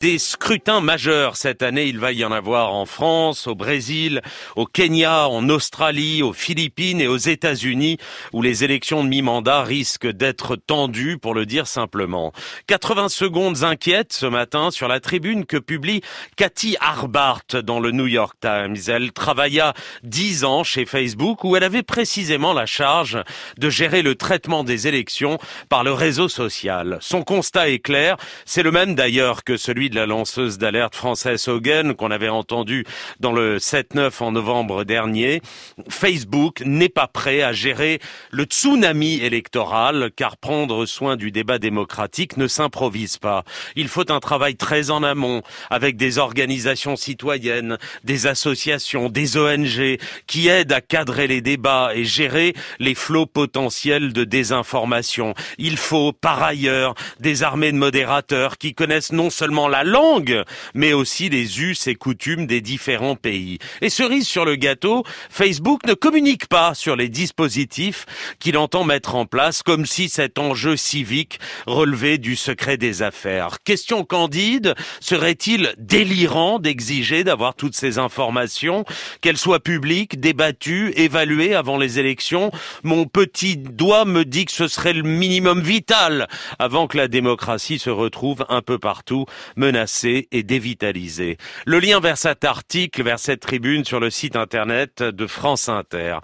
Des scrutins majeurs cette année, il va y en avoir en France, au Brésil, au Kenya, en Australie, aux Philippines et aux États-Unis, où les élections de mi-mandat risquent d'être tendues, pour le dire simplement. 80 secondes inquiètes ce matin sur la tribune que publie Cathy Harbart dans le New York Times. Elle travailla 10 ans chez Facebook, où elle avait précisément la charge de gérer le traitement des élections par le réseau social. Son constat est clair, c'est le même d'ailleurs que celui de la lanceuse d'alerte Frances Haugen qu'on avait entendu dans le 7-9 en novembre dernier. Facebook n'est pas prêt à gérer le tsunami électoral, car prendre soin du débat démocratique ne s'improvise pas. Il faut un travail très en amont, avec des organisations citoyennes, des associations, des ONG, qui aident à cadrer les débats et gérer les flots potentiels de désinformation. Il faut, par ailleurs, des armées de modérateurs qui connaissent non seulement la langue, mais aussi les us et coutumes des différents pays. Et cerise sur le gâteau, Facebook ne communique pas sur les dispositifs qu'il entend mettre en place, comme si cet enjeu civique relevait du secret des affaires. Question candide, serait-il délirant d'exiger d'avoir toutes ces informations, qu'elles soient publiques, débattues, évaluées avant les élections? Mon petit doigt me dit que ce serait le minimum vital avant que la démocratie se retrouve un peu partout menacée et dévitalisée. Le lien vers cet article, vers cette tribune sur le site internet de France Inter.